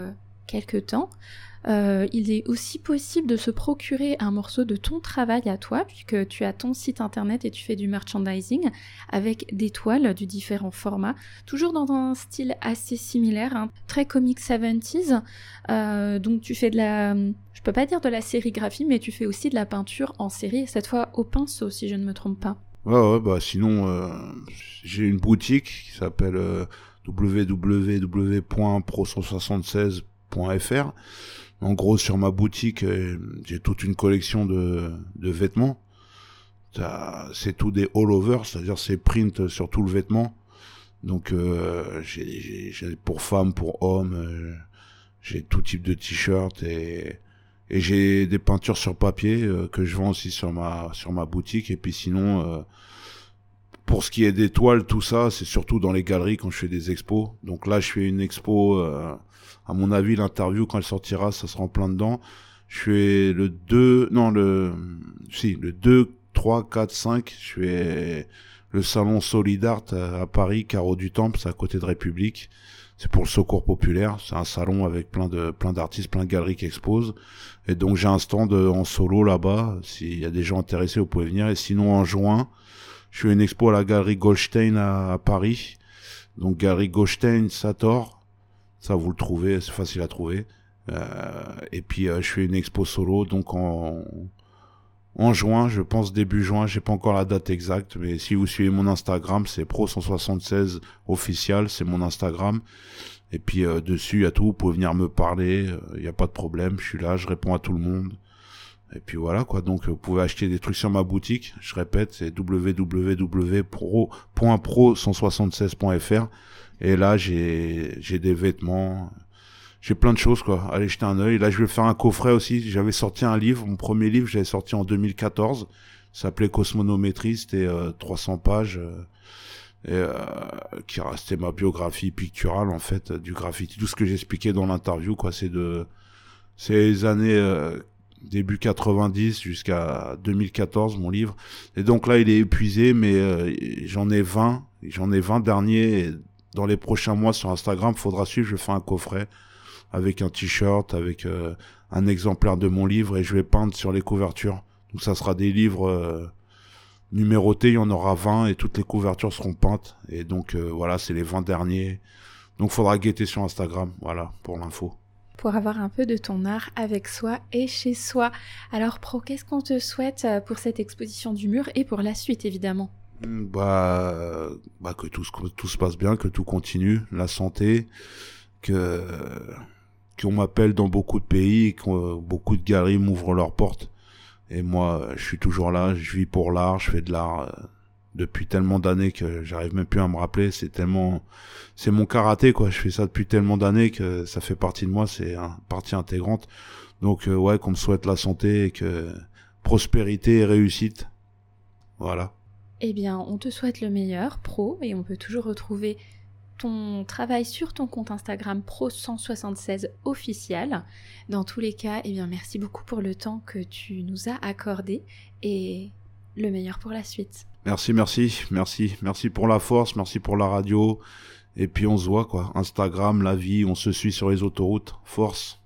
quelque temps. Il est aussi possible de se procurer un morceau de ton travail à toi, puisque tu as ton site internet et tu fais du merchandising avec des toiles de différents formats, toujours dans un style assez similaire, hein, très comic 70s. Donc tu fais je peux pas dire de la sérigraphie, mais tu fais aussi de la peinture en série, cette fois au pinceau, si je ne me trompe pas. Ouais, bah sinon, j'ai une boutique qui s'appelle www.pro176.fr. En gros, sur ma boutique, j'ai toute une collection de vêtements. C'est tout des all-over, c'est-à-dire c'est print sur tout le vêtement. Donc, j'ai pour femmes, pour hommes, j'ai tout type de t-shirts et j'ai des peintures sur papier que je vends aussi sur ma boutique. Et puis sinon, pour ce qui est des toiles, tout ça, c'est surtout dans les galeries quand je fais des expos. Donc là, je fais une expo, à mon avis, l'interview, quand elle sortira, ça sera en plein dedans. Je fais le 2, 3, 4, 5. Je fais le salon Solidart à Paris, Carreau du Temple, c'est à côté de République. C'est pour le Secours Populaire. C'est un salon avec plein d'artistes, plein de galeries qui exposent. Et donc j'ai un stand en solo là-bas. S'il y a des gens intéressés, vous pouvez venir. Et sinon, en juin, je fais une expo à la galerie Goldstein à Paris. Donc galerie Goldstein, Sator. Ça, vous le trouvez, c'est facile à trouver. Et puis je fais une expo solo, donc en juin, je pense début juin, j'ai pas encore la date exacte, mais si vous suivez mon Instagram, c'est Pro176 official, c'est mon Instagram. Et puis dessus, il y a tout, vous pouvez venir me parler, il y a pas de problème, je suis là, je réponds à tout le monde. Et puis voilà quoi, donc vous pouvez acheter des trucs sur ma boutique, je répète, c'est www.pro176.fr. Et là, j'ai des vêtements, j'ai plein de choses, quoi. Allez jeter un œil. Là, je vais faire un coffret aussi. J'avais sorti un livre, mon premier livre, j'avais sorti en 2014. Ça s'appelait Cosmonométrie, c'était 300 pages. Qui restait ma biographie picturale, en fait, du graffiti. Tout ce que j'expliquais dans l'interview, quoi, c'est les années début 90 jusqu'à 2014, mon livre. Et donc là, il est épuisé, mais j'en ai 20 derniers. Et dans les prochains mois sur Instagram, faudra suivre, je fais un coffret avec un t-shirt, avec un exemplaire de mon livre et je vais peindre sur les couvertures. Donc ça sera des livres numérotés, il y en aura 20 et toutes les couvertures seront peintes. Et donc voilà, c'est les 20 derniers. Donc faudra guetter sur Instagram, voilà, pour l'info. Pour avoir un peu de ton art avec soi et chez soi. Alors Pro, qu'est-ce qu'on te souhaite pour cette exposition du mur et pour la suite évidemment ? Que tout se passe bien, que tout continue, la santé, qu'on m'appelle dans beaucoup de pays, que beaucoup de galeries m'ouvrent leurs portes. Et moi, je suis toujours là, je vis pour l'art, je fais de l'art depuis tellement d'années que j'arrive même plus à me rappeler. C'est mon karaté, quoi. Je fais ça depuis tellement d'années que ça fait partie de moi, c'est une partie intégrante. Donc ouais, qu'on me souhaite la santé et que prospérité et réussite. Voilà. Eh bien, on te souhaite le meilleur, Pro, et on peut toujours retrouver ton travail sur ton compte Instagram Pro176 officiel. Dans tous les cas, eh bien, merci beaucoup pour le temps que tu nous as accordé et le meilleur pour la suite. Merci pour la force, merci pour la radio. Et puis on se voit, quoi. Instagram, la vie, on se suit sur les autoroutes. Force.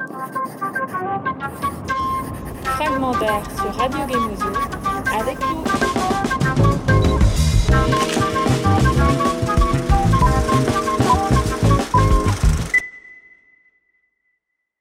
Fragment d'art sur Radio Gemozo avec nous.